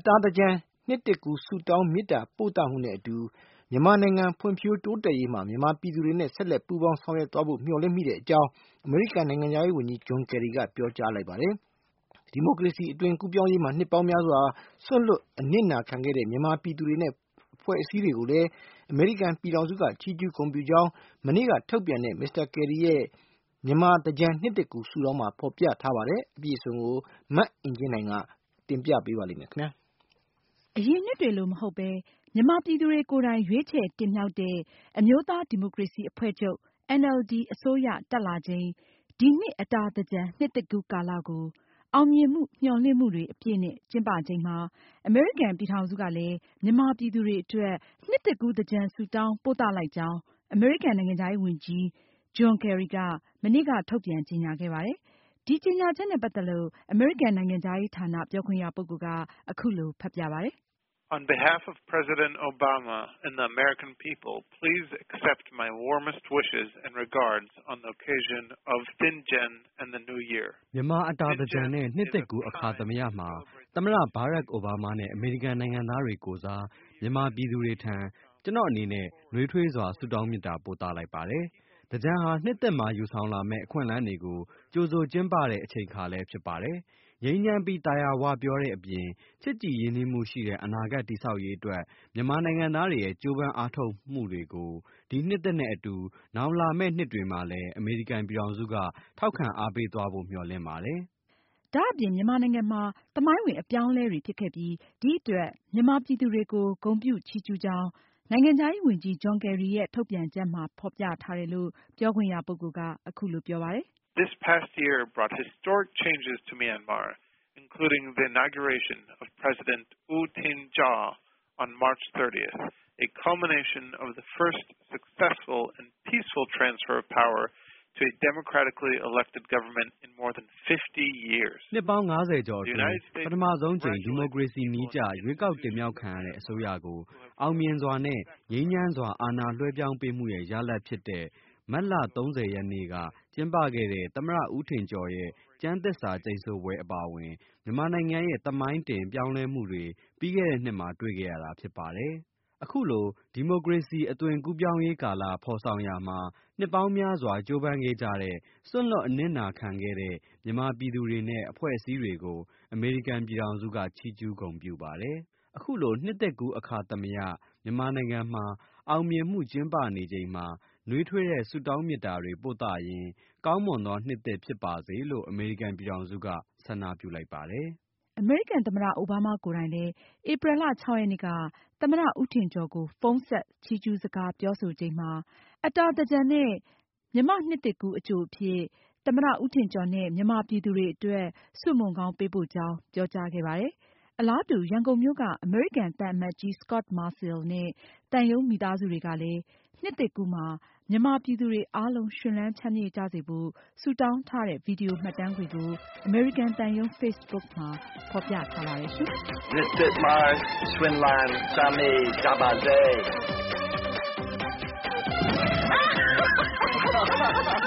တာတကြံနှစ်တစ်ကူဆုတောင်းမေတ္တာပို့သမှုနဲ့အတူမြန်မာနိုင်ငံဖွံ့ဖြိုးတိုးတက်ရေးမှာမြန်မာပြည်သူတွေနဲ့ဆက်လက်ပူးပေါင်းဆောင်ရွက်သွားဖို့မျှော်လင့်မိတဲ့အကြောင်းအမေရိကန်နိုင်ငံသားရေးဝန်ကြီး John Kerry ကပြောကြားလိုက်ပါတယ်။ဒီမိုကရေစီအသွင်ကူးပြောင်းရေးမှာနှစ်ပေါင်းများစွာဆွန့်လွတ်အနစ်နာခံခဲ့တဲ့မြန်မာပြည်သူတွေနဲ့အဖွဲ့အစည်းတွေကိုလည်းအမေရိကန်ပြည်ထောင်စုကချီးကျူးဂုဏ်ပြုကြောင်းမနေ့ကထုတ်ပြန်တဲ့ Mr. Kerry ရဲ့မြန်မာတကြံနှစ်တစ်ကူဆုတောင်းမှာဖော်ပြထားပါတယ်။အပြည့်အစုံကိုမအင်ကြင်းနိုင်ကတင်ပြပေးပါလိမ့်မယ်ခင်ဗျာ။အရင်နှစ်တွေလိုမဟုတ်ပဲမြန်မာပြည်သူတွေကိုယ်တိုင်ရွေးချယ်တင်မြှောက်တဲ့အမျိုးသားဒီမိုကရေစီအဖွဲ့ချုပ် NLD အစိုးရတက်လာချိန်ဒီနှစ်အတာသင်္ကြန်နှစ်သစ်ကူးကာလကိုအောင်မြင်မှုမျှော်လင့်မှုတွေအပြည့်နဲ့ကျင်းပချိန်မှာအမေရိကန်ပြည်ထောင်စုကလည်းမြန်မာပြည်သူတွေအတွက်နှစ်သစ်ကူးသင်္ကြန်ဆုတောင်းပို့သလိုက်ကြောင်းအမေရိကန်နိုင်ငံခြားရေးဝန်ကြီး John Kerry ကမနေ့ကထုတ်ပြန်ကြေညာခဲ့ပါတယ်။ဒီကြေညာချက်နဲ့ပတ်သက်လို့အမေရိကန်နိုင်ငံခြားရေးဌာနပြောခွင့်ရပုဂ္ဂိုလ်ကအခုလိုဖတ်ပြပါတယ်။ On behalf of President Obama and the American people, please accept my warmest wishes and regards on the occasion of Thingyan and the New Year. မြန်မာအတာသင်္ကြန်နဲ့နှစ်သစ်ကူးအခါသမယမှာသမ္မတဘာရက်အိုဘားမားနဲ့အမေရိကန်နိုင်ငံသားတွေကိုယ်စားမြန်မာပြည်သူတွေထံကျွန်တော်အနေနဲ့နှွေးထွေးစွာဆုတောင်းမေတ္တာပို့သလိုက်ပါတယ်။သင်္ကြန်ဟာနှစ်သက်မှာယူဆောင်လာမယ့်အခွင့်အလမ်းတွေကိုကြိုဆိုကျင်းပတဲ့အချိန်အခါလည်းဖြစ်ပါတယ်။ငြိမ်းချမ်းပြီးသာယာဝပြောတဲ့အပြင်ချစ်ကြည်ရင်းနှီးမှုရှိတဲ့အနာဂတ်တည်ဆောက်ရေးအတွက်မြန်မာနိုင်ငံသားတွေရဲ့ကြိုးပမ်းအားထုတ်မှုတွေကိုဒီနှစ်သက်နဲ့အတူနောင်လာမယ့်နှစ်တွေမှာလည်းအမေရိကန်ပြည်ထောင်စုကထောက်ခံအားပေးသွားဖို့မျှော်လင့်ပါတယ်။ဒါ့အပြင်မြန်မာနိုင်ငံမှာသမိုင်းဝင်အပြောင်းအလဲတွေဖြစ်ခဲ့ပြီးဒီအတွက်မြန်မာပြည်သူတွေကိုဂုဏ်ပြုချီးကျူးကြောင်းနိုင်ငံခြားရေးဝန်ကြီး John Kerry ရဲ့ထုတ်ပြန်ချက်မှာဖော်ပြထားတယ်လို့ပြောခွင့်ရပုဂ္ဂိုလ်ကအခုလိုပြောပါတယ်။ This past year brought historic changes to Myanmar, including the inauguration of President U Tin-jaw on March 30th, a culmination of the first successful and peaceful transfer of power to a democratically elected government in more than 50 years. နှစ်ပေါင်း50ကျော်အတွင်းပထမဆုံးချိန်ဒီမိုကရေစီနည်းကျရွေးကောက်တင်မြှောက်ခံရတဲ့အစိုးရကိုအောင်မြင်စွာနဲ့ငြိမ်းချမ်းစွာအာဏာလွှဲပြောင်းပေးမှုရဲ့ရလဒ်ဖြစ်တဲ့မတ်လ30ရက်နေ့ကကျင်းပခဲ့တဲ့သမ္မတဦးထင်ကျော်ရဲ့ကျမ်းသစ္စာကျိန်ဆိုပွဲအပါအဝင်မြန်မာနိုင်ငံရဲ့သမိုင်းတင်ပြောင်းလဲမှုတွေပြီးခဲ့တဲ့နှစ်မှာတွေ့ခဲ့ရတာဖြစ်ပါတယ်။အခုလိုဒီမိုကရေစီအသွင်ကူးပြောင်းရေးကာလဖော်ဆောင်ရာမှာနှစ်ပေါင်းများစွာကြိုးပမ်းခဲ့ကြတဲ့စွန့်လွတ်အနစ်နာခံခဲ့တဲ့မြန်မာပြည်သူတွေနဲ့အဖွဲ့အစည်းတွေကိုအမေရိကန်ပြည်ထောင်စုကချီးကျူးဂုဏ်ပြုပါတယ်။အခုလိုနှစ်သက်ကူးအခါသမယမြန်မာနိုင်ငံမှာအောင်မြင်မှုကျင်းပနေချိန်မှာနှွေးထွေးတဲ့ဆုတောင်းမေတ္တာတွေပို့သရင်ကောင်းမွန်သောနှစ်သစ်ဖြစ်ပါစေလို့အမေရိကန်ပြည်ထောင်စုကဆန္ဒပြုလိုက်ပါတယ်။အမေရိကန်သမ္မတအိုဘားမားကိုယ်တိုင်လည်းဧပြီလ 6 ရက်နေ့ကသမ္မတဦးထင်ကျော်ကိုဖုန်းဆက်ချီးကျူးစကားပြောဆိုချိန်မှာအတာသင်္ကြန်နဲ့မြန်မာနှစ်သစ်ကူးအကြိုအဖြစ်သမ္မတဦးထင်ကျော်နဲ့မြန်မာပြည်သူတွေအတွက်ဆုမွန်ကောင်းပေးပို့ကြောင်းပြောကြားခဲ့ပါတယ်။အလားတူရန်ကုန်မြို့ကအမေရိကန်သံအမတ်ကြီး Scot Marciel နဲ့သံရုံးမိသားစုတွေကလည်းနှစ်သစ်ကူးမှာမြန်မာပြည်သူတွေအားလုံးရွှင်လန်းချမ်းမြေ့ကြစေဖို့ဆုတောင်းထားတဲ့ဗီဒီယိုမှတ်တမ်းတွေကိုအမေရိကန်သံရုံး Facebook မှာဖော်ပြထားပါတယ်ရှင်။နှစ်သစ်မှာရွှင်လန်းချမ်းမြေ့ကြပါစေ